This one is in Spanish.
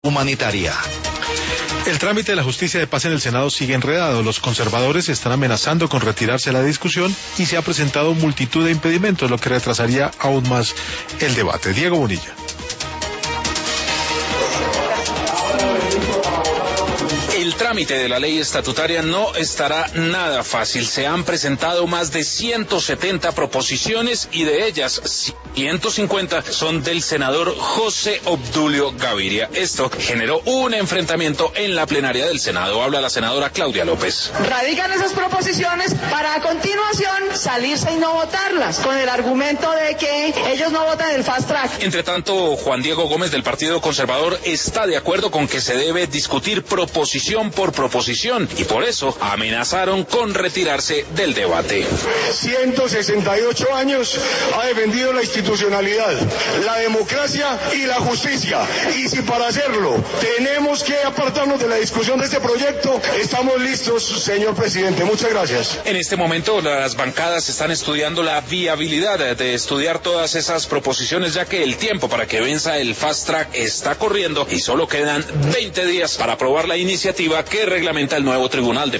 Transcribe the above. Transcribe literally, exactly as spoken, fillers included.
humanitaria. El trámite de la justicia de paz en el Senado sigue enredado. Los conservadores están amenazando con retirarse de la discusión y se ha presentado multitud de impedimentos, lo que retrasaría aún más el debate. Diego Bonilla. El trámite de la ley estatutaria no estará nada fácil. Se han presentado más de ciento setenta proposiciones y de ellas ciento cincuenta son del senador José Obdulio Gaviria. Esto generó un enfrentamiento en la plenaria del Senado. Habla la senadora Claudia López. Radican esas proposiciones para a continuación salirse y no votarlas, con el argumento de que ellos no votan el fast track. Entre tanto, Juan Diego Gómez del Partido Conservador está de acuerdo con que se debe discutir proposición por proposición y por eso amenazaron con retirarse del debate. ciento sesenta y ocho años ha defendido la institucionalidad, la democracia y la justicia, y si para hacerlo tenemos que apartarnos de la discusión de este proyecto, estamos listos, señor presidente. Muchas gracias. En este momento las bancadas están estudiando la viabilidad de estudiar todas esas proposiciones, ya que el tiempo para que venza el fast track está corriendo y solo quedan veinte días para aprobar la iniciativa que reglamenta el nuevo Tribunal de